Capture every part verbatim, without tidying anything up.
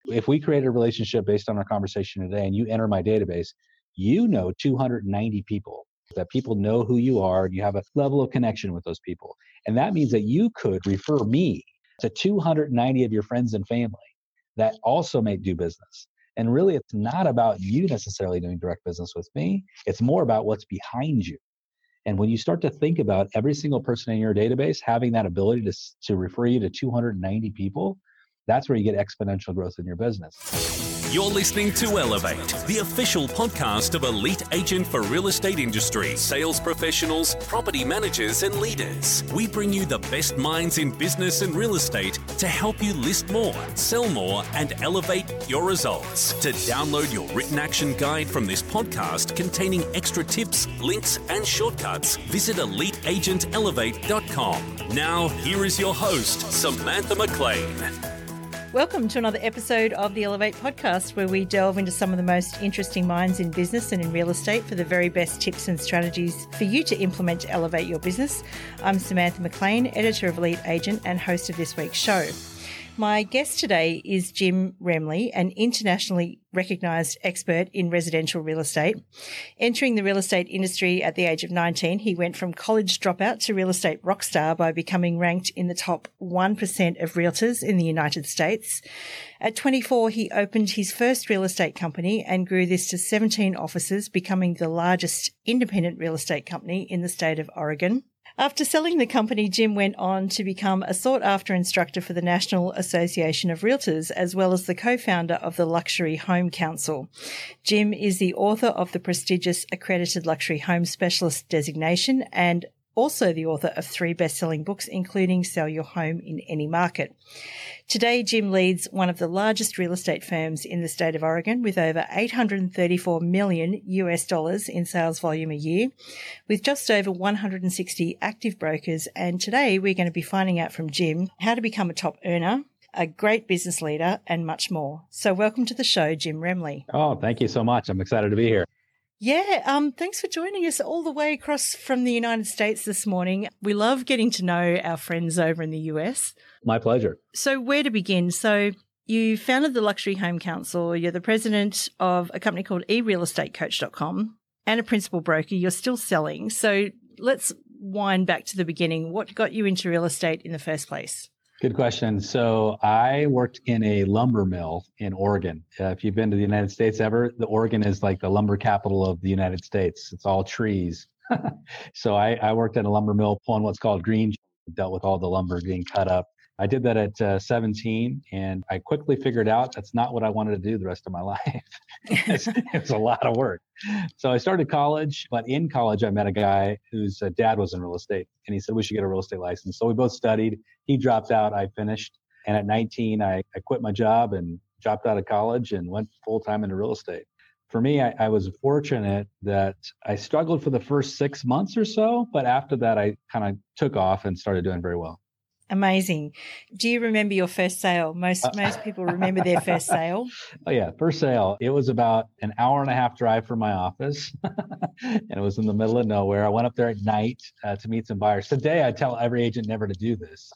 If we create a relationship based on our conversation today and you enter my database, you know two hundred ninety people, that people know who you are and you have a level of connection with those people. And that means that you could refer me to two hundred ninety of your friends and family that also may do business. And really, it's not about you necessarily doing direct business with me. It's more about what's behind you. And when you start to think about every single person in your database having that ability to, to refer you to two hundred ninety people, that's where you get exponential growth in your business. You're listening to Elevate, the official podcast of Elite Agent for real estate industry, sales professionals, property managers, and leaders. We bring you the best minds in business and real estate to help you list more, sell more, and elevate your results. To download your written action guide from this podcast containing extra tips, links, and shortcuts, visit elite agent elevate dot com. Now, here is your host, Samantha McLean. Welcome to another episode of the Elevate podcast, where we delve into some of the most interesting minds in business and in real estate for the very best tips and strategies for you to implement to elevate your business. I'm Samantha McLean, editor of Elite Agent and host of this week's show. My guest today is Jim Remley, an internationally recognised expert in residential real estate. Entering the real estate industry at the age of nineteen, he went from college dropout to real estate rock star by becoming ranked in the top one percent of realtors in the United States. At twenty-four, he opened his first real estate company and grew this to seventeen offices, becoming the largest independent real estate company in the state of Oregon. After selling the company, Jim went on to become a sought-after instructor for the National Association of Realtors, as well as the co-founder of the Luxury Home Council. Jim is the author of the prestigious Accredited Luxury Home Specialist designation and also the author of three best-selling books, including Sell Your Home in Any Market. Today, Jim leads one of the largest real estate firms in the state of Oregon with over eight hundred thirty-four million U S dollars in sales volume a year, with just over one hundred sixty active brokers. And today, we're going to be finding out from Jim how to become a top earner, a great business leader, and much more. So welcome to the show, Jim Remley. Oh, thank you so much. I'm excited to be here. Yeah, um, thanks for joining us all the way across from the United States this morning. We love getting to know our friends over in the U S. My pleasure. So where to begin? So you founded the Luxury Home Council. You're the president of a company called e real estate coach dot com and a principal broker. You're still selling. So let's wind back to the beginning. What got you into real estate in the first place? Good question. So I worked in a lumber mill in Oregon. Uh, if you've been to the United States ever, the Oregon is like the lumber capital of the United States. It's all trees. So I, I worked at a lumber mill pulling what's called green, dealt with all the lumber being cut up. I did that at uh, seventeen, and I quickly figured out that's not what I wanted to do the rest of my life. it's, it's a lot of work. So I started college, but in college, I met a guy whose uh, dad was in real estate, and he said, we should get a real estate license. So we both studied. He dropped out. I finished. And at nineteen, I, I quit my job and dropped out of college and went full-time into real estate. For me, I, I was fortunate that I struggled for the first six months or so, but after that, I kind of took off and started doing very well. Amazing. Do you remember your first sale? Most uh, most people remember their first sale. Oh, yeah. First sale. It was about an hour and a half drive from my office. And it was in the middle of nowhere. I went up there at night uh, to meet some buyers. Today, I tell every agent never to do this.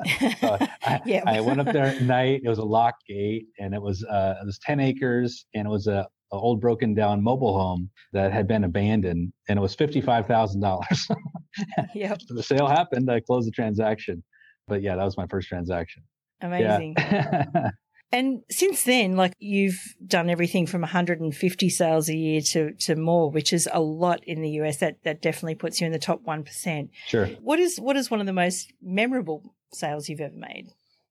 So I, yeah. I went up there at night. It was a locked gate, and it was uh, it was ten acres, and it was a, a old broken down mobile home that had been abandoned, and it was fifty-five thousand dollars. Yep. The sale happened. I closed the transaction. But yeah, that was my first transaction. Amazing. Yeah. And since then, like you've done everything from one hundred fifty sales a year to, to more, which is a lot in the U S. That that definitely puts you in the top one percent. Sure. What is what is one of the most memorable sales you've ever made?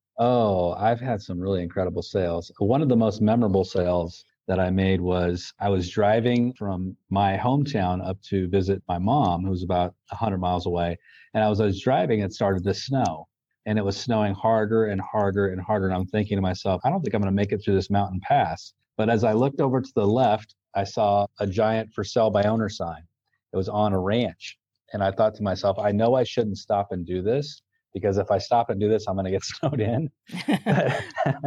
Oh, I've had some really incredible sales. One of the most memorable sales that I made was I was driving from my hometown up to visit my mom, who's about one hundred miles away. And I was, I was driving, it started to snow. And it was snowing harder and harder and harder. And I'm thinking to myself, I don't think I'm going to make it through this mountain pass. But as I looked over to the left, I saw a giant for sale by owner sign. It was on a ranch. And I thought to myself, I know I shouldn't stop and do this, because if I stop and do this, I'm going to get snowed in. but,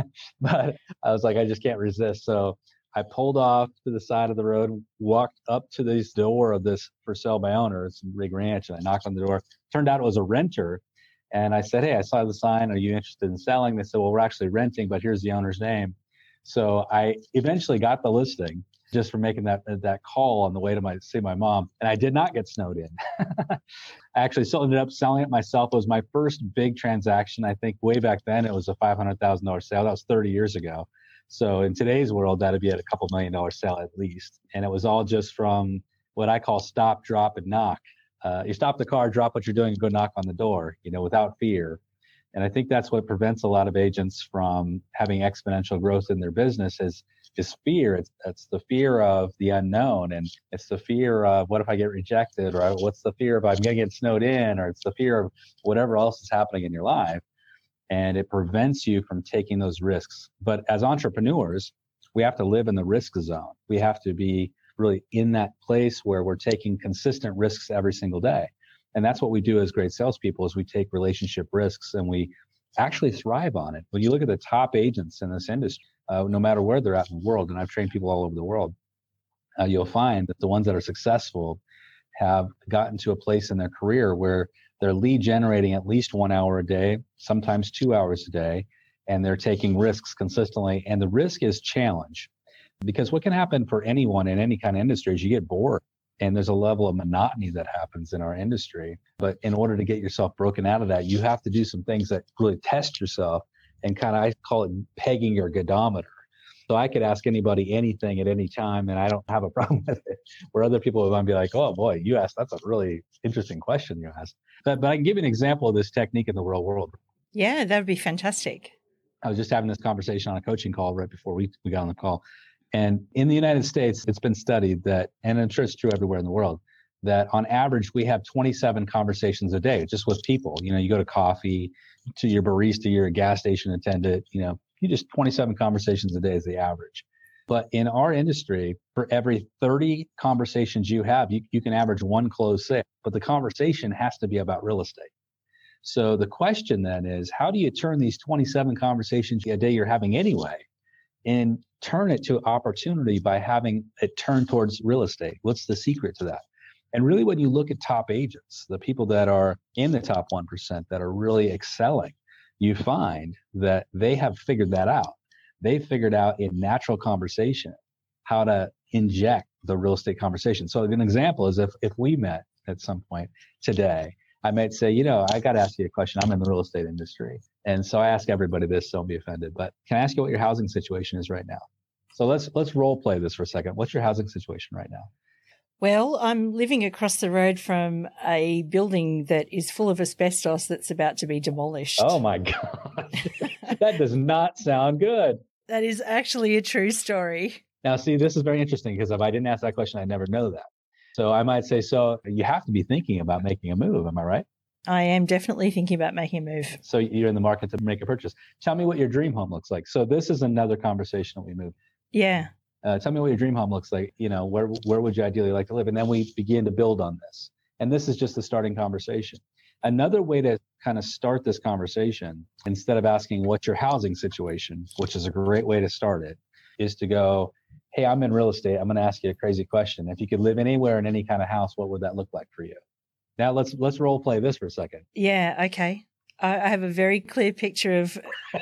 but I was like, I just can't resist. So I pulled off to the side of the road, walked up to this door of this for sale by owner. It's a big ranch. And I knocked on the door. Turned out it was a renter. And I said, hey, I saw the sign. Are you interested in selling? They said, well, we're actually renting, but here's the owner's name. So I eventually got the listing just from making that that call on the way to my see my mom, and I did not get snowed in. I actually still ended up selling it myself. It was my first big transaction. I think way back then it was a five hundred thousand dollars sale. That was thirty years ago. So in today's world, that'd be at a couple million dollar sale at least. And it was all just from what I call stop, drop, and knock. Uh, you stop the car, drop what you're doing, and go knock on the door, you know, without fear. And I think that's what prevents a lot of agents from having exponential growth in their business is, is fear. It's, it's the fear of the unknown. And it's the fear of what if I get rejected, or what's the fear of I'm going to get snowed in, or it's the fear of whatever else is happening in your life. And it prevents you from taking those risks. But as entrepreneurs, we have to live in the risk zone. We have to be really in that place where we're taking consistent risks every single day. And that's what we do as great salespeople is we take relationship risks and we actually thrive on it. When you look at the top agents in this industry, uh, no matter where they're at in the world, and I've trained people all over the world, uh, you'll find that the ones that are successful have gotten to a place in their career where they're lead generating at least one hour a day, sometimes two hours a day, and they're taking risks consistently. And the risk is challenge. Because what can happen for anyone in any kind of industry is you get bored. And there's a level of monotony that happens in our industry. But in order to get yourself broken out of that, you have to do some things that really test yourself and kind of, I call it pegging your godometer. So I could ask anybody anything at any time, and I don't have a problem with it. Where other people would be like, oh boy, you asked, that's a really interesting question you asked. But, but I can give you an example of this technique in the real world. Yeah, that would be fantastic. I was just having this conversation on a coaching call right before we, we got on the call. And in the United States, it's been studied that, and I'm sure it's true everywhere in the world, that on average, we have twenty-seven conversations a day just with people. You know, you go to coffee, to your barista, you're a gas station attendant, you know, you just twenty-seven conversations a day is the average. But in our industry, for every thirty conversations you have, you, you can average one closed sale. But the conversation has to be about real estate. So the question then is, how do you turn these twenty-seven conversations a day you're having anyway and turn it to opportunity by having it turn towards real estate? What's the secret to that? And really, when you look at top agents, the people that are in the top one percent that are really excelling, you find that they have figured that out. They've figured out in natural conversation how to inject the real estate conversation. So an example is if, if we met at some point today, I might say, you know, I got to ask you a question. I'm in the real estate industry. And so I ask everybody this, so don't be offended. But can I ask you what your housing situation is right now? So let's let's role play this for a second. What's your housing situation right now? Well, I'm living across the road from a building that is full of asbestos that's about to be demolished. Oh, my God. That does not sound good. That is actually a true story. Now, see, this is very interesting because if I didn't ask that question, I'd never know that. So I might say, so you have to be thinking about making a move. Am I right? I am definitely thinking about making a move. So you're in the market to make a purchase. Tell me what your dream home looks like. So this is another conversation that we move. Yeah. Uh, tell me what your dream home looks like. You know, where where would you ideally like to live? And then we begin to build on this. And this is just the starting conversation. Another way to kind of start this conversation, instead of asking what's your housing situation, which is a great way to start it, is to go, hey, I'm in real estate. I'm going to ask you a crazy question. If you could live anywhere in any kind of house, what would that look like for you? Now let's let's role play this for a second. Yeah. Okay. I, I have a very clear picture of.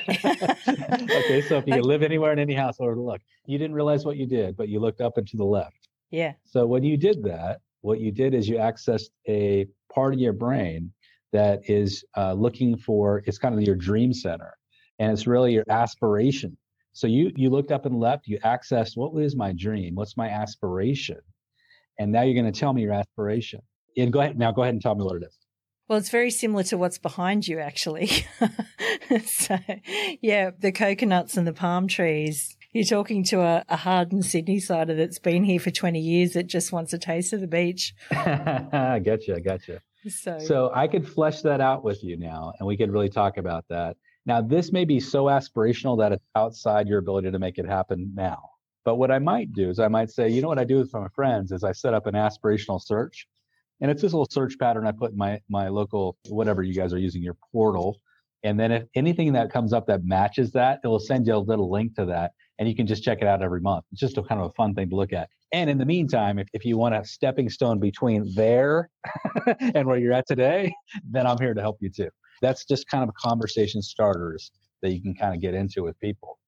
Okay, so if you could live anywhere in any house, what would it look? You didn't realize what you did, but you looked up and to the left. Yeah. So when you did that, what you did is you accessed a part of your brain that is uh, looking for, it's kind of your dream center, and it's really your aspiration. So you you looked up and left, you accessed, what is my dream? What's my aspiration? And now you're going to tell me your aspiration. And go ahead, now go ahead and tell me what it is. Well, it's very similar to what's behind you, actually. So, yeah, the coconuts and the palm trees. You're talking to a, a hardened Sydney sider that's been here for twenty years that just wants a taste of the beach. I gotcha, gotcha. So, so I could flesh that out with you now, and we could really talk about that. Now, this may be so aspirational that it's outside your ability to make it happen now. But what I might do is I might say, you know what I do with my friends is I set up an aspirational search. And it's this little search pattern I put in my, my local, whatever you guys are using, your portal. And then if anything that comes up that matches that, it will send you a little link to that. And you can just check it out every month. It's just a kind of a fun thing to look at. And in the meantime, if, if you want a stepping stone between there and where you're at today, then I'm here to help you too. That's just kind of conversation starters that you can kind of get into with people.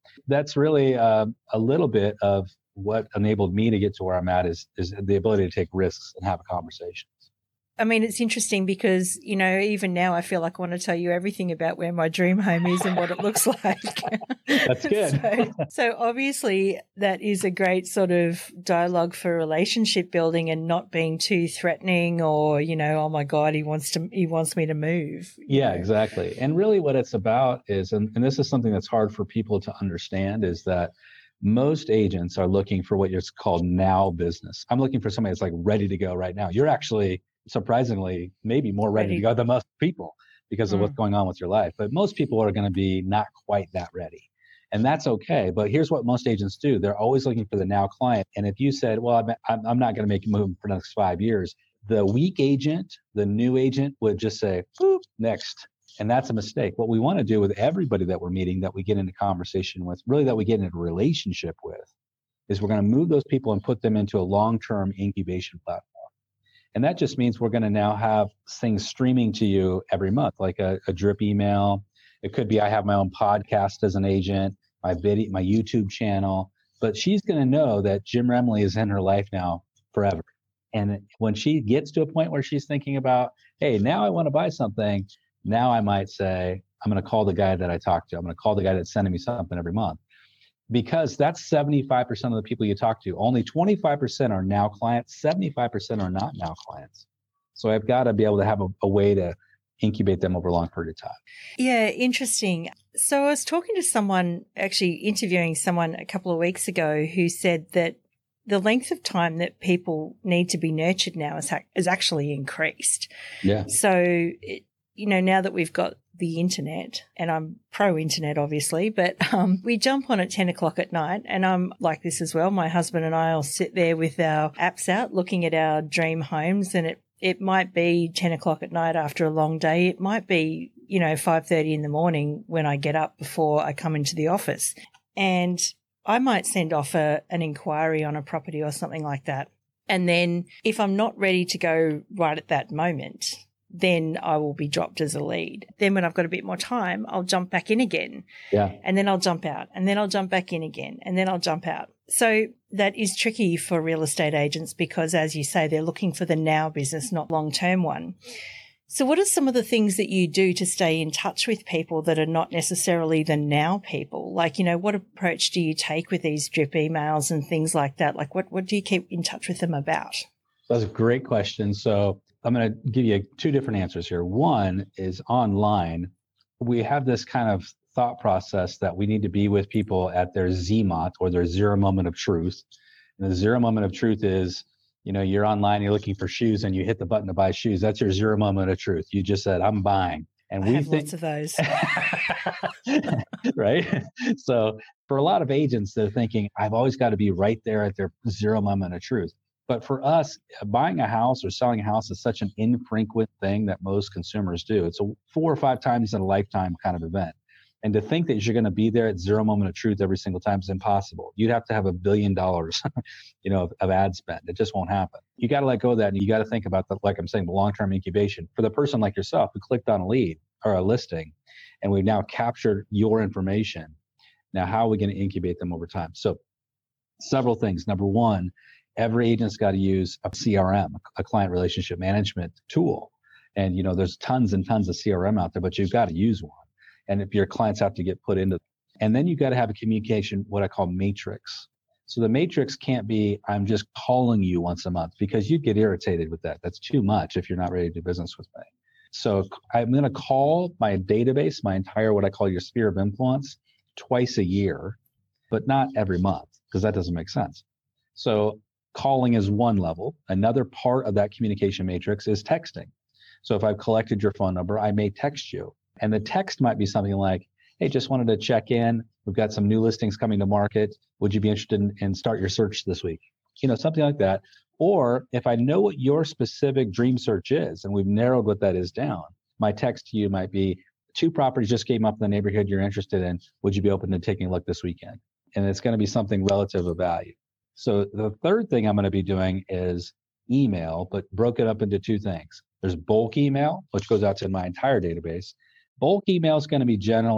That's really uh, a little bit of what enabled me to get to where I'm at is, is the ability to take risks and have conversations. I mean, it's interesting because, you know, even now I feel like I want to tell you everything about where my dream home is and what it looks like. That's good. so, so obviously that is a great sort of dialogue for relationship building and not being too threatening or, you know, oh my God, he wants to, he wants me to move. Yeah, know? exactly. And really what it's about is, and, and this is something that's hard for people to understand, is that most agents are looking for what is called now business. I'm looking for somebody that's like ready to go right now. You're actually surprisingly maybe more ready, ready. to go than most people because of mm. what's going on with your life. But most people are going to be not quite that ready. And that's okay. But here's what most agents do. They're always looking for the now client. And if you said, well, I'm, I'm not going to make a move for the next five years, the weak agent, the new agent would just say, boop, next. And that's a mistake. What we want to do with everybody that we're meeting, that we get into conversation with, really that we get into a relationship with, is we're going to move those people and put them into a long-term incubation platform. And that just means we're going to now have things streaming to you every month, like a, a drip email. It could be I have my own podcast as an agent, my video, my YouTube channel. But she's going to know that Jim Remley is in her life now forever. And when she gets to a point where she's thinking about, hey, now I want to buy something, now I might say, I'm going to call the guy that I talked to. I'm going to call the guy that's sending me something every month. Because that's seventy-five percent of the people you talk to. Only twenty-five percent are now clients, seventy-five percent are not now clients. So I've got to be able to have a, a way to incubate them over a long period of time. Yeah, interesting. So I was talking to someone, actually interviewing someone a couple of weeks ago who said that the length of time that people need to be nurtured now is, is actually increased. Yeah. So, it, you know, now that we've got the internet, and I'm pro-internet, obviously, but um, we jump on at ten o'clock at night, and I'm like this as well. My husband and I will sit there with our apps out looking at our dream homes, and it, it might be ten o'clock at night after a long day. It might be, you know, five thirty in the morning when I get up before I come into the office. And I might send off a, an inquiry on a property or something like that. And then if I'm not ready to go right at that moment, then I will be dropped as a lead. Then when I've got a bit more time, I'll jump back in again. Yeah. And then I'll jump out, and then I'll jump back in again, and then I'll jump out. So that is tricky for real estate agents because, as you say, they're looking for the now business, not long-term one. So what are some of the things that you do to stay in touch with people that are not necessarily the now people? Like, you know, what approach do you take with these drip emails and things like that? Like what, what do you keep in touch with them about? That's a great question. So I'm going to give you two different answers here. One is online. We have this kind of thought process that we need to be with people at their Z M O T, or their zero moment of truth. And the zero moment of truth is, you know, you're online, you're looking for shoes, and you hit the button to buy shoes. That's your zero moment of truth. You just said, I'm buying. And I we have think lots of those. Right? So for a lot of agents, they're thinking, I've always got to be right there at their zero moment of truth. But for us, buying a house or selling a house is such an infrequent thing that most consumers do. It's a four or five times in a lifetime kind of event. And to think that you're going to be there at zero moment of truth every single time is impossible. You'd have to have a billion dollars, you know, of, of ad spend. It just won't happen. You got to let go of that, and you got to think about the, like I'm saying, the long-term incubation for the person like yourself who clicked on a lead or a listing, and we've now captured your information. Now, how are we going to incubate them over time? So, several things. Number one, every agent's got to use a C R M, a client relationship management tool. And, you know, there's tons and tons of C R M out there, but you've got to use one. And if your clients have to get put into, and then you've got to have a communication, what I call matrix. So the matrix can't be, I'm just calling you once a month, because you'd get irritated with that. That's too much if you're not ready to do business with me. So I'm going to call my database, my entire, what I call your sphere of influence, twice a year, but not every month, because that doesn't make sense. So calling is one level. Another part of that communication matrix is texting. So if I've collected your phone number, I may text you. And the text might be something like, hey, just wanted to check in. We've got some new listings coming to market. Would you be interested in, in start your search this week? You know, something like that. Or if I know what your specific dream search is, and we've narrowed what that is down, my text to you might be, two properties just came up in the neighborhood you're interested in. Would you be open to taking a look this weekend? And it's going to be something relative of value. So the third thing I'm going to be doing is email, but broken up into two things. There's bulk email, which goes out to my entire database. Bulk email is going to be generally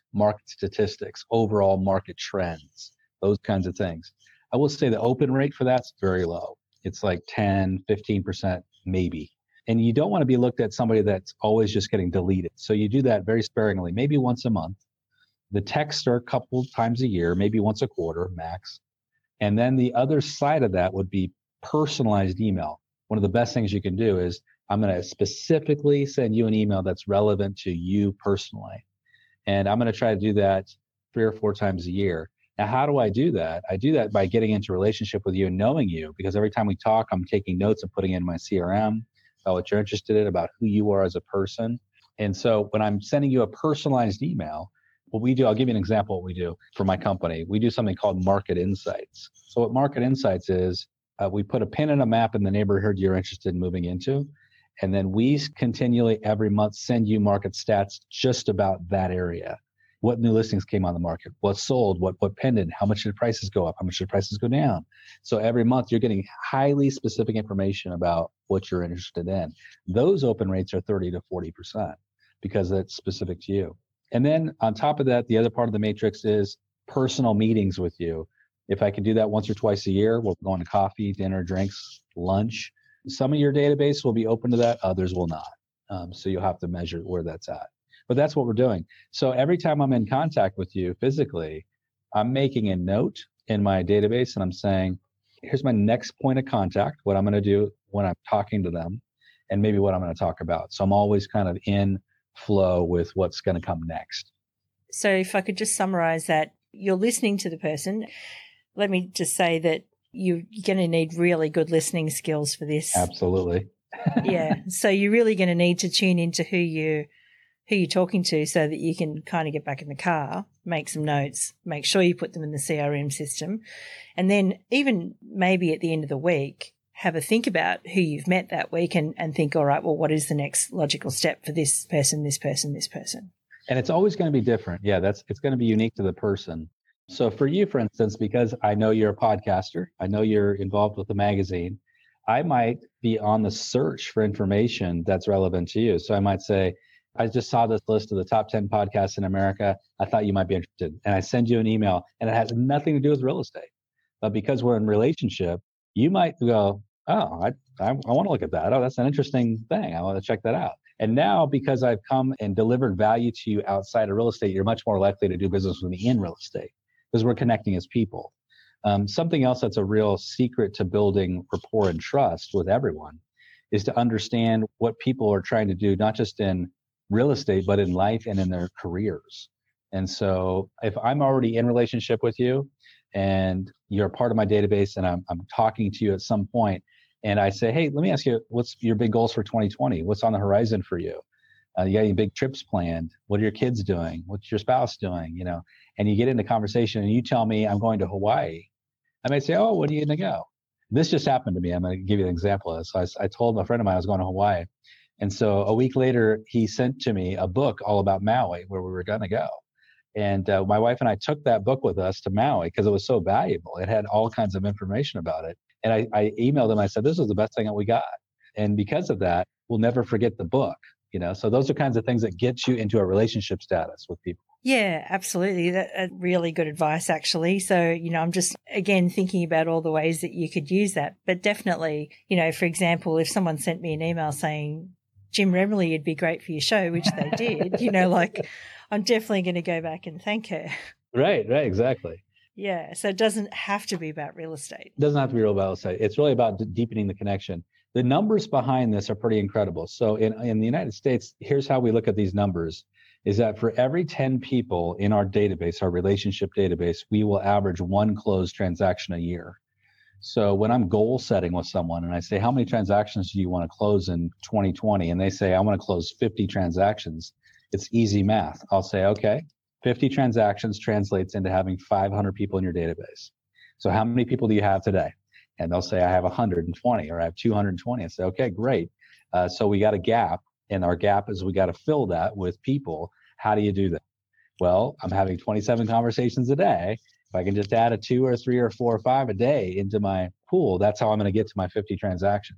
market statistics, overall market trends, those kinds of things. I will say the open rate for that's very low. It's like ten, fifteen percent maybe. And you don't want to be looked at somebody that's always just getting deleted. So you do that very sparingly, maybe once a month. The texts are a couple times a year, maybe once a quarter max. And then the other side of that would be personalized email. One of the best things you can do is I'm going to specifically send you an email that's relevant to you personally. And I'm going to try to do that three or four times a year. Now, how do I do that? I do that by getting into a relationship with you and knowing you, because every time we talk, I'm taking notes and putting in my C R M about what you're interested in, about who you are as a person. And so when I'm sending you a personalized email, what we do, I'll give you an example of what we do for my company. We do something called Market Insights. So what Market Insights is, uh, we put a pin in a map in the neighborhood you're interested in moving into. And then we continually every month send you market stats just about that area. What new listings came on the market? What sold? What what pended? How much did prices go up? How much did prices go down? So every month you're getting highly specific information about what you're interested in. Those open rates are thirty to forty percent because that's specific to you. And then on top of that, the other part of the matrix is personal meetings with you. If I can do that once or twice a year, we'll go on to coffee, dinner, drinks, lunch. Some of your database will be open to that, others will not. Um, so you'll have to measure where that's at. But that's what we're doing. So every time I'm in contact with you physically, I'm making a note in my database and I'm saying, here's my next point of contact, what I'm going to do when I'm talking to them, and maybe what I'm going to talk about. So I'm always kind of in flow with what's going to come next. So if I could just summarize that, you're listening to the person. Let me just say that you're going to need really good listening skills for this. Absolutely. Yeah. So you're really going to need to tune into who you who you're talking to so that you can kind of get back in the car, make some notes, make sure you put them in the C R M system. And then even maybe at the end of the week, have a think about who you've met that week and, and think, all right, well, what is the next logical step for this person, this person, this person? And it's always going to be different. Yeah, that's it's going to be unique to the person. So for you, for instance, because I know you're a podcaster, I know you're involved with the magazine, I might be on the search for information that's relevant to you. So I might say, I just saw this list of the top ten podcasts in America. I thought you might be interested. And I send you an email and it has nothing to do with real estate. But because we're in relationship, you might go, oh, I, I, I want to look at that. Oh, that's an interesting thing. I want to check that out. And now because I've come and delivered value to you outside of real estate, you're much more likely to do business with me in real estate because we're connecting as people. Um, something else that's a real secret to building rapport and trust with everyone is to understand what people are trying to do, not just in real estate, but in life and in their careers. And so if I'm already in relationship with you and you're a part of my database and I'm, I'm talking to you at some point and I say, hey, let me ask you, what's your big goals for twenty twenty? What's on the horizon for you? Uh, you got any big trips planned? What are your kids doing? What's your spouse doing? You know, and you get into conversation and you tell me I'm going to Hawaii. I may say, oh, when are you going to go? This just happened to me. I'm going to give you an example of this. So I, I told a friend of mine I was going to Hawaii. And so a week later, he sent to me a book all about Maui, where we were going to go. And uh, my wife and I took that book with us to Maui because it was so valuable. It had all kinds of information about it. And I, I emailed him. I said, this was the best thing that we got. And because of that, we'll never forget the book. You know, so those are kinds of things that get you into a relationship status with people. Yeah, absolutely. That uh, really good advice, actually. So, you know, I'm just, again, thinking about all the ways that you could use that. But definitely, you know, for example, if someone sent me an email saying, Jim Remley would be great for your show, which they did, you know, like I'm definitely going to go back and thank her. Right, right, exactly. Yeah. So it doesn't have to be about real estate. It doesn't have to be real real estate. It's really about d- deepening the connection. The numbers behind this are pretty incredible. So in, in the United States, here's how we look at these numbers, is that for every ten people in our database, our relationship database, we will average one closed transaction a year. So when I'm goal setting with someone and I say, how many transactions do you want to close in twenty twenty? And they say, I want to close fifty transactions. It's easy math. I'll say, okay, fifty transactions translates into having five hundred people in your database. So how many people do you have today? And they'll say, I have one hundred twenty or I have two hundred twenty. I say, okay, great. Uh, so we got a gap, and our gap is we got to fill that with people. How do you do that? Well, I'm having twenty-seven conversations a day. If I can just add a two or three or four or five a day into my pool, that's how I'm going to get to my fifty transactions.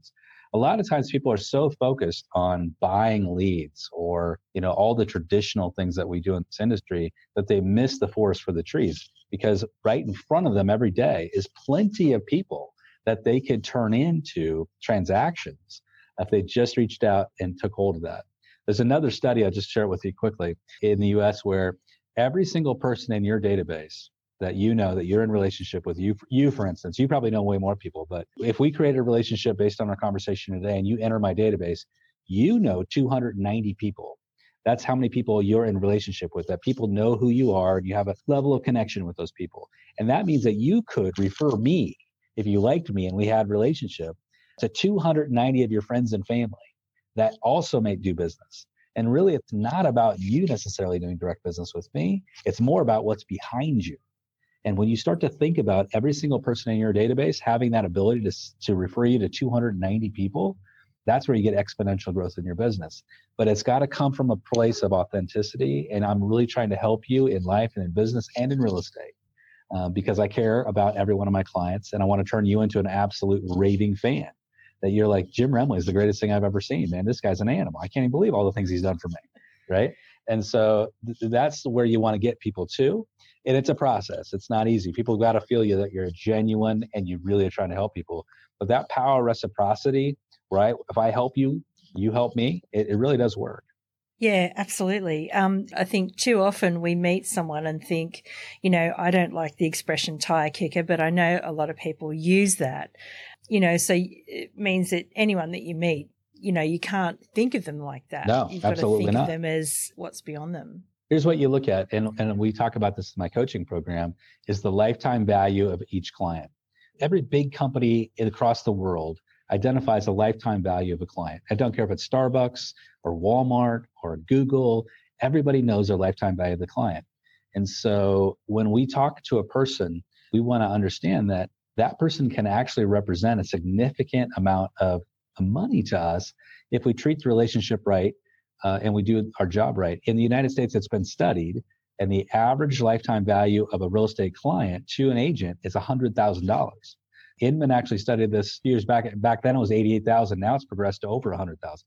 A lot of times people are so focused on buying leads or, you know, all the traditional things that we do in this industry that they miss the forest for the trees, because right in front of them every day is plenty of people that they could turn into transactions if they just reached out and took hold of that. There's another study, I'll just share it with you quickly, in the U S where every single person in your database that you know that you're in relationship with, you, you for instance, you probably know way more people, but if we create a relationship based on our conversation today and you enter my database, you know two hundred ninety people. That's how many people you're in relationship with, that people know who you are and you have a level of connection with those people. And that means that you could refer me, if you liked me and we had a relationship, to two hundred ninety of your friends and family that also may do business. And really, it's not about you necessarily doing direct business with me. It's more about what's behind you. And when you start to think about every single person in your database having that ability to, to refer you to two hundred ninety people, that's where you get exponential growth in your business. But it's got to come from a place of authenticity. And I'm really trying to help you in life and in business and in real estate uh, because I care about every one of my clients. And I want to turn you into an absolute raving fan. That you're like, Jim Remley is the greatest thing I've ever seen, man. This guy's an animal. I can't even believe all the things he's done for me, right? And so th- that's where you want to get people to. And it's a process. It's not easy. People got to feel you that you're genuine and you really are trying to help people. But that power of reciprocity, right? If I help you, you help me, it, it really does work. Yeah, absolutely. Um, I think too often we meet someone and think, you know, I don't like the expression tire kicker, but I know a lot of people use that. You know, so it means that anyone that you meet, you know, you can't think of them like that. No, You've got absolutely to think not. of them as what's beyond them. Here's what you look at, and, and we talk about this in my coaching program, is the lifetime value of each client. Every big company across the world identifies a lifetime value of a client. I don't care if it's Starbucks or Walmart or Google, everybody knows their lifetime value of the client. And so when we talk to a person, we want to understand that that person can actually represent a significant amount of money to us if we treat the relationship right uh, and we do our job right. In the United States, it's been studied, and the average lifetime value of a real estate client to an agent is one hundred thousand dollars. Inman actually studied this years back. Back then it was eighty-eight thousand. Now it's progressed to over one hundred thousand.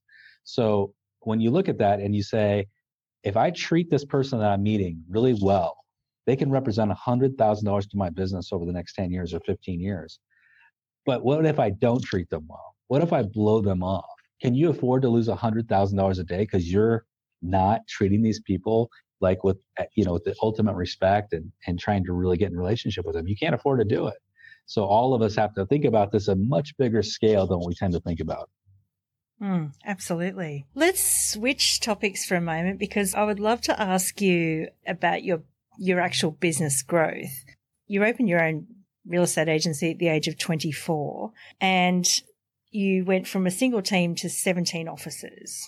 So when you look at that and you say, if I treat this person that I'm meeting really well, they can represent one hundred thousand dollars to my business over the next ten years or fifteen years. But what if I don't treat them well? What if I blow them off? Can you afford to lose one hundred thousand dollars a day because you're not treating these people like with, you know, with the ultimate respect and, and trying to really get in relationship with them? You can't afford to do it. So all of us have to think about this at a much bigger scale than we tend to think about. Mm, absolutely. Let's switch topics for a moment, because I would love to ask you about your your actual business growth. You opened your own real estate agency at the age of twenty-four, and you went from a single team to seventeen offices.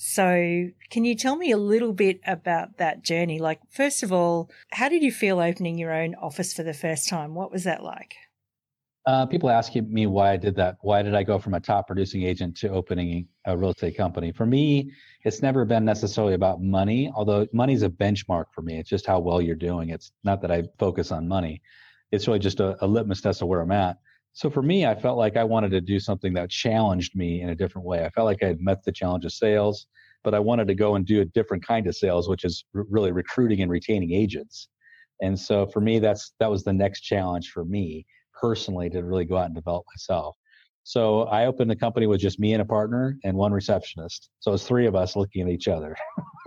So can you tell me a little bit about that journey? Like, first of all, how did you feel opening your own office for the first time? What was that like? Uh, people ask me why I did that. Why did I go from a top producing agent to opening a real estate company? For me, it's never been necessarily about money, although money is a benchmark for me. It's just how well you're doing. It's not that I focus on money. It's really just a, a litmus test of where I'm at. So for me, I felt like I wanted to do something that challenged me in a different way. I felt like I had met the challenge of sales, but I wanted to go and do a different kind of sales, which is r- really recruiting and retaining agents. And so for me, that's that was the next challenge for me personally, to really go out and develop myself. So I opened the company with just me and a partner and one receptionist. So it was three of us looking at each other.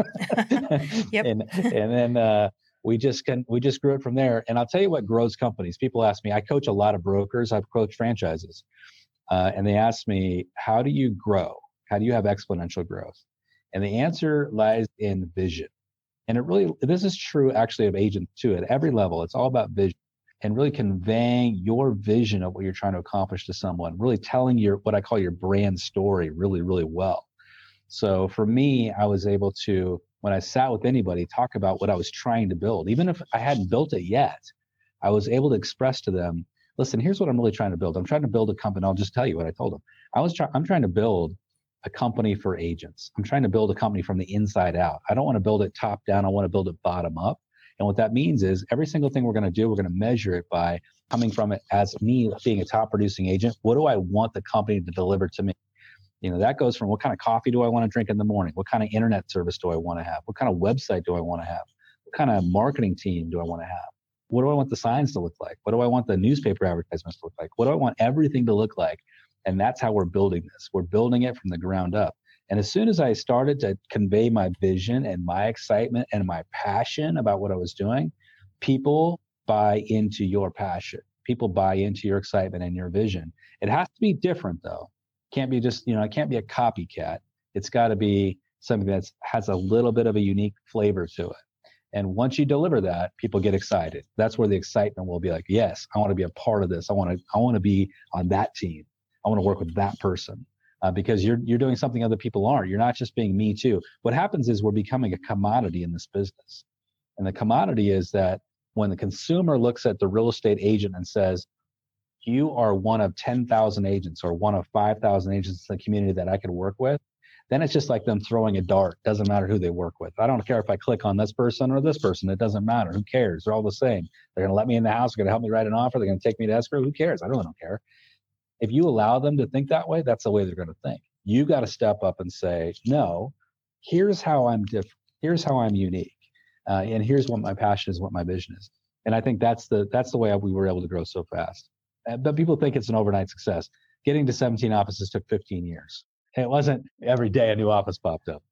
Yep. and and then uh, we just can we just grew it from there. And I'll tell you what grows companies. People ask me, I coach a lot of brokers. I've coached franchises, uh, and they ask me, how do you grow? How do you have exponential growth? And the answer lies in vision. And it really, this is true actually of agents too. At every level, it's all about vision. And really conveying your vision of what you're trying to accomplish to someone, really telling your, what I call your brand story really, really well. So for me, I was able to, when I sat with anybody, talk about what I was trying to build. Even if I hadn't built it yet, I was able to express to them, listen, here's what I'm really trying to build. I'm trying to build a company. I'll just tell you what I told them. I was trying, I'm trying to build a company for agents. I'm trying to build a company from the inside out. I don't want to build it top down. I want to build it bottom up. And what that means is every single thing we're going to do, we're going to measure it by coming from it as me being a top producing agent. What do I want the company to deliver to me? You know, that goes from what kind of coffee do I want to drink in the morning? What kind of internet service do I want to have? What kind of website do I want to have? What kind of marketing team do I want to have? What do I want the signs to look like? What do I want the newspaper advertisements to look like? What do I want everything to look like? And that's how we're building this. We're building it from the ground up. And as soon as I started to convey my vision and my excitement and my passion about what I was doing, people buy into your passion. People buy into your excitement and your vision. It has to be different though. Can't be just, you know, it can't be a copycat. It's got to be something that has a little bit of a unique flavor to it. And once you deliver that, people get excited. That's where the excitement will be like, yes, I want to be a part of this. I want to, I want to be on that team. I want to work with that person uh, because you're, you're doing something other people aren't. You're not just being me too. What happens is we're becoming a commodity in this business. And the commodity is that when the consumer looks at the real estate agent and says, you are one of ten thousand agents or one of five thousand agents in the community that I could work with, then it's just like them throwing a dart. Doesn't matter who they work with. I don't care if I click on this person or this person. It doesn't matter. Who cares? They're all the same. They're going to let me in the house. They're going to help me write an offer. They're going to take me to escrow. Who cares? I really don't care. If you allow them to think that way, that's the way they're going to think. You got to step up and say, no, here's how I'm different. Here's how I'm unique. Uh, and here's what my passion is, what my vision is. And I think that's the that's the way we were able to grow so fast. But people think it's an overnight success. Getting to seventeen offices took fifteen years. It wasn't every day a new office popped up.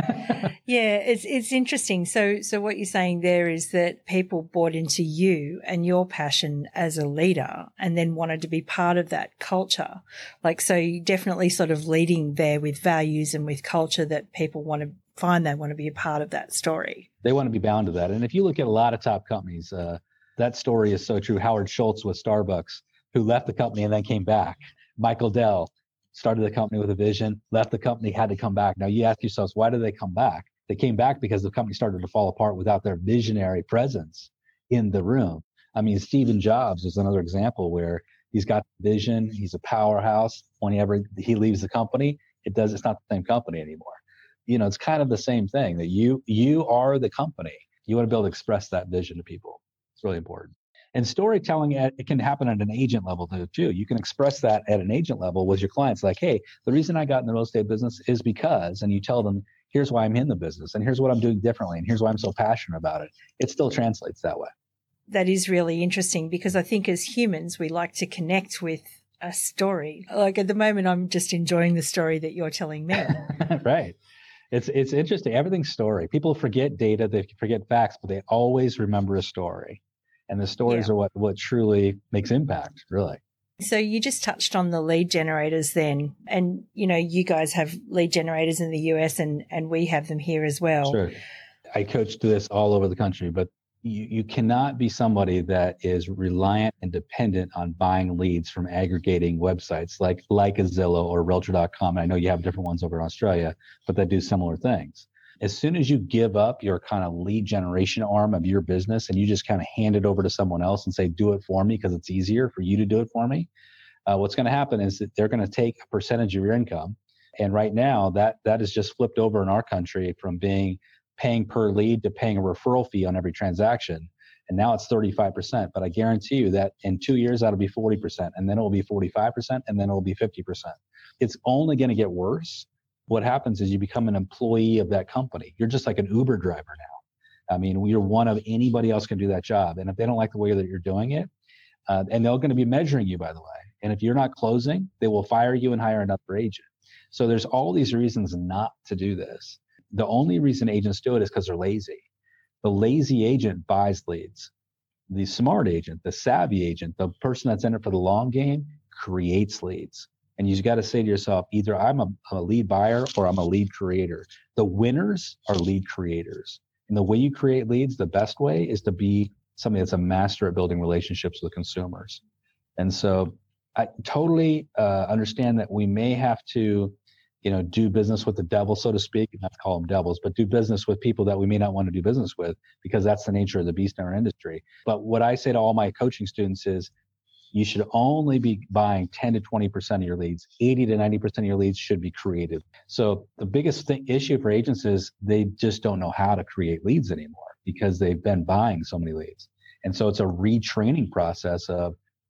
Yeah, it's it's interesting. So so what you're saying there is that people bought into you and your passion as a leader and then wanted to be part of that culture. Like, so you definitely sort of leading there with values and with culture that people want to find they want to be a part of that story. They want to be bound to that. And if you look at a lot of top companies, uh, that story is so true. Howard Schultz with Starbucks, who left the company and then came back. Michael Dell started the company with a vision, left the company, had to come back. Now you ask yourselves, why did they come back? They came back because the company started to fall apart without their visionary presence in the room. I mean, Stephen Jobs is another example where he's got vision. He's a powerhouse. Whenever he leaves the company, it does, it's not the same company anymore. You know, it's kind of the same thing that you, you are the company. You want to be able to express that vision to people. It's really important. And storytelling, at, it can happen at an agent level too. You can express that at an agent level with your clients. Like, hey, the reason I got in the real estate business is because, and you tell them, here's why I'm in the business and here's what I'm doing differently. And here's why I'm so passionate about it. It still translates that way. That is really interesting because I think as humans, we like to connect with a story. Like at the moment, I'm just enjoying the story that you're telling me. Right. It's, it's interesting. Everything's story. People forget data. They forget facts, but they always remember a story. And the stories yeah. are what, what truly makes impact, really. So you just touched on the lead generators then. And, you know, you guys have lead generators in the U S and, and we have them here as well. Sure. I coach this all over the country, but you, you cannot be somebody that is reliant and dependent on buying leads from aggregating websites like, like a Zillow or Realtor dot com. I know you have different ones over in Australia, but that do similar things. As soon as you give up your kind of lead generation arm of your business and you just kind of hand it over to someone else and say, do it for me because it's easier for you to do it for me, uh, what's going to happen is that they're going to take a percentage of your income. And right now that that is just flipped over in our country from being paying per lead to paying a referral fee on every transaction. And now it's thirty-five percent. But I guarantee you that in two years, that'll be forty percent. And then it will be forty-five percent. And then it will be fifty percent. It's only going to get worse. What happens is you become an employee of that company. You're just like an Uber driver now. I mean, you're one of anybody else can do that job. And if they don't like the way that you're doing it, uh, and they're going to be measuring you, by the way. And if you're not closing, they will fire you and hire another agent. So there's all these reasons not to do this. The only reason agents do it is because they're lazy. The lazy agent buys leads. The smart agent, the savvy agent, the person that's in it for the long game creates leads. And you've got to say to yourself, either I'm a, a lead buyer or I'm a lead creator. The winners are lead creators. And the way you create leads, the best way is to be somebody that's a master at building relationships with consumers. And so I totally uh, understand that we may have to, you know, do business with the devil, so to speak, not to call them devils, but do business with people that we may not want to do business with because that's the nature of the beast in our industry. But what I say to all my coaching students is, you should only be buying ten to twenty percent of your leads. eighty to ninety percent of your leads should be created. So the biggest thing, issue for agents is they just don't know how to create leads anymore because they've been buying so many leads. And so it's a retraining process of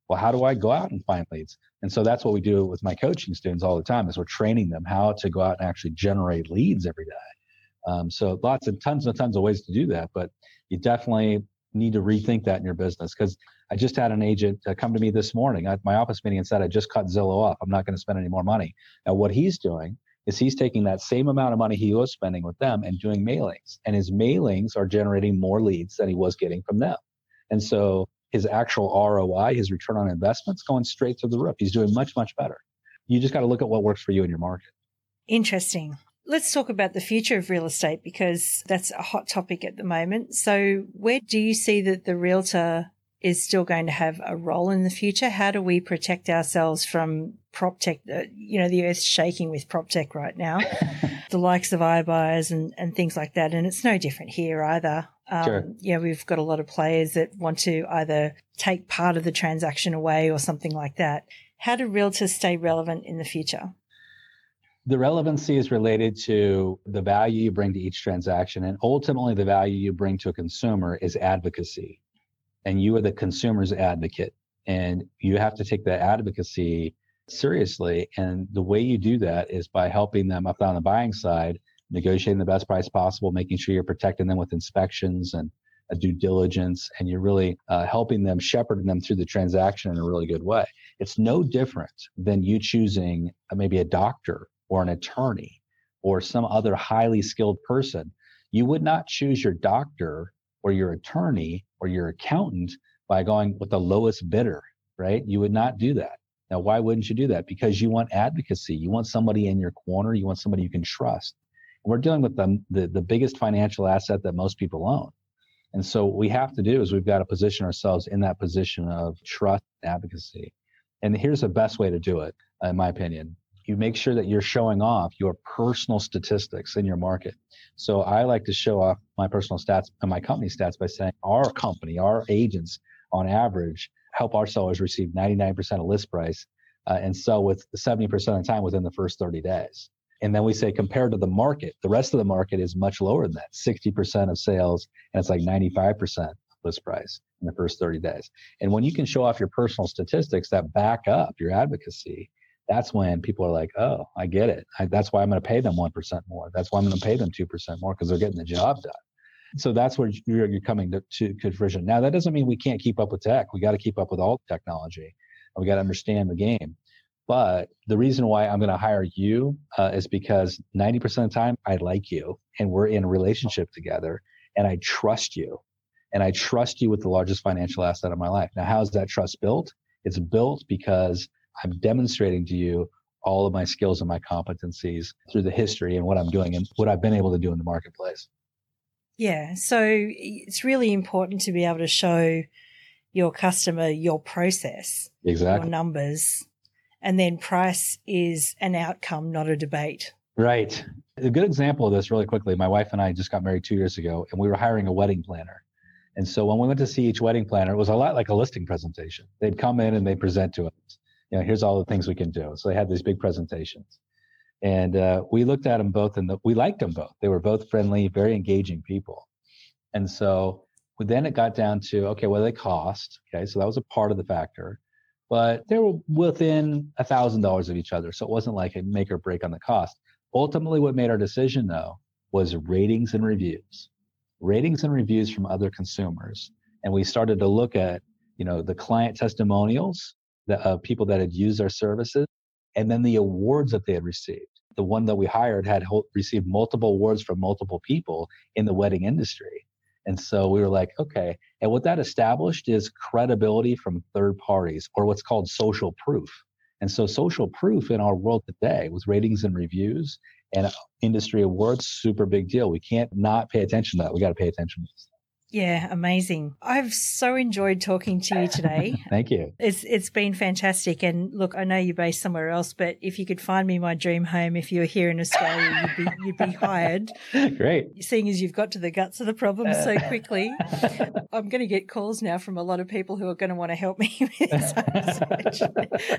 Well, how do I go out and find leads? And so that's what we do with my coaching students all the time is we're training them how to go out and actually generate leads every day. Um, so lots of tons and tons of ways to do that, but you definitely need to rethink that in your business. Because I just had an agent uh, come to me this morning at my office meeting and said, I just cut Zillow off. I'm not going to spend any more money. Now, what he's doing is he's taking that same amount of money he was spending with them and doing mailings. And his mailings are generating more leads than he was getting from them. And so his actual R O I, his return on investment's going straight through the roof. He's doing much, much better. You just got to look at what works for you in your market. Interesting. Let's talk about the future of real estate because that's a hot topic at the moment. So where do you see that the realtor is still going to have a role in the future? How do we protect ourselves from prop tech? Uh, you know, the earth's shaking with prop tech right now, the likes of iBuyers and, and things like that. And it's no different here either. Um, sure. Yeah, we've got a lot of players that want to either take part of the transaction away or something like that. How do realtors stay relevant in the future? The relevancy is related to the value you bring to each transaction. And ultimately, the value you bring to a consumer is advocacy. And you are the consumer's advocate. And you have to take that advocacy seriously. And the way you do that is by helping them up on the buying side, negotiating the best price possible, making sure you're protecting them with inspections and a due diligence, and you're really uh, helping them, shepherding them through the transaction in a really good way. It's no different than you choosing uh, maybe a doctor or an attorney or some other highly skilled person. You would not choose your doctor or your attorney or your accountant by going with the lowest bidder, right? You would not do that. Now, why wouldn't you do that? Because you want advocacy. You want somebody in your corner. You want somebody you can trust. And we're dealing with the, the, the biggest financial asset that most people own. And so what we have to do is we've got to position ourselves in that position of trust and advocacy. And here's the best way to do it, in my opinion. You make sure that you're showing off your personal statistics in your market. So I like to show off my personal stats and my company stats by saying our company, our agents on average, help our sellers receive ninety-nine percent of list price uh, and sell with seventy percent of the time within the first thirty days. And then we say compared to the market, the rest of the market is much lower than that, sixty percent of sales, and it's like ninety-five percent list price in the first thirty days. And when you can show off your personal statistics that back up your advocacy, that's when people are like, oh, I get it. I, that's why I'm going to pay them one percent more. That's why I'm going to pay them two percent more because they're getting the job done. So that's where you're, you're coming to, to, to fruition. Now, that doesn't mean we can't keep up with tech. We got to keep up with all technology. And we got to understand the game. But the reason why I'm going to hire you uh, is because ninety percent of the time, I like you and we're in a relationship together and I trust you. And I trust you with the largest financial asset of my life. Now, how is that trust built? It's built because I'm demonstrating to you all of my skills and my competencies through the history and what I'm doing and what I've been able to do in the marketplace. Yeah. So it's really important to be able to show your customer your process, exactly, your numbers, and then price is an outcome, not a debate. Right. A good example of this really quickly, my wife and I just got married two years ago and we were hiring a wedding planner. And so when we went to see each wedding planner, it was a lot like a listing presentation. They'd come in and they present to us. You know, here's all the things we can do. So they had these big presentations. And uh, we looked at them both and the, we liked them both. They were both friendly, very engaging people. And so then it got down to, okay, what do they cost? Okay, so that was a part of the factor. But they were within one thousand dollars of each other. So it wasn't like a make or break on the cost. Ultimately, what made our decision, though, was ratings and reviews. Ratings and reviews from other consumers. And we started to look at, you know, the client testimonials, the uh, people that had used our services, and then the awards that they had received. The one that we hired had ho- received multiple awards from multiple people in the wedding industry. And so we were like, okay. And what that established is credibility from third parties, or what's called social proof. And so social proof in our world today with ratings and reviews and industry awards, super big deal. We can't not pay attention to that. We got to pay attention to this. Yeah, amazing. I've so enjoyed talking to you today. Thank you. It's It's been fantastic. And look, I know you're based somewhere else, but if you could find me my dream home, if you were here in Australia, you'd be, you'd be hired. Great. Seeing as you've got to the guts of the problem so quickly, I'm going to get calls now from a lot of people who are going to want to help me with this research.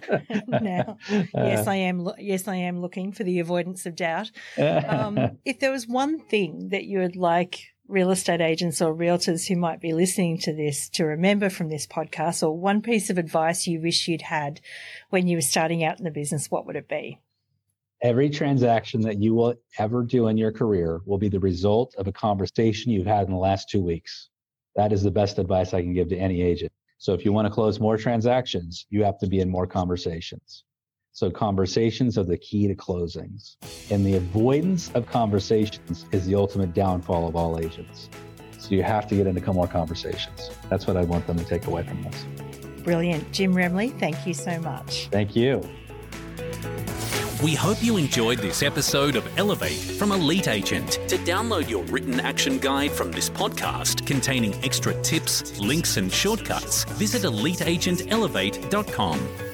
Now, yes, I am. Yes, I am looking for the avoidance of doubt. Um, if there was one thing that you would like real estate agents or realtors who might be listening to this to remember from this podcast, or one piece of advice you wish you'd had when you were starting out in the business, what would it be? Every transaction that you will ever do in your career will be the result of a conversation you've had in the last two weeks. That is the best advice I can give to any agent. So if you want to close more transactions, you have to be in more conversations. So conversations are the key to closings. And the avoidance of conversations is the ultimate downfall of all agents. So you have to get into more conversations. That's what I want them to take away from this. Brilliant. Jim Remley, thank you so much. Thank you. We hope you enjoyed this episode of Elevate from Elite Agent. To download your written action guide from this podcast containing extra tips, links and shortcuts, visit elite agent elevate dot com.